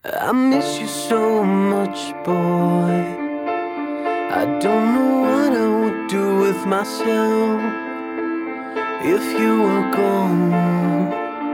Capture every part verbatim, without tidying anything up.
I miss you so much, boy. I don't know what I would do with myself if you were gone.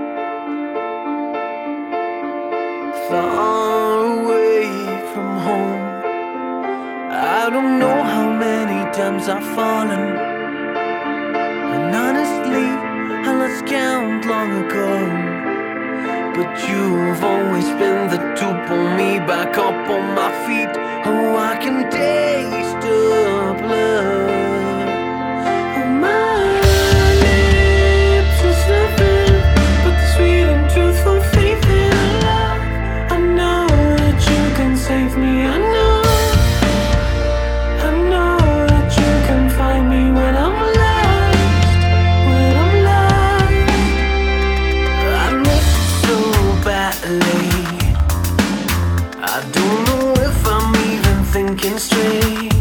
Far away from home, I don't know how many times I've fallen, and honestly I lost count long ago. But you've always been the to pull me back up on my feet. Oh, I can taste the blood on my lips. It's nothing but the sweet and truthful faith in love. I know that you can save me. I know, I know that you can find me when I'm lost, when I'm lost. I miss you so badly. I don't know if I'm even thinking straight.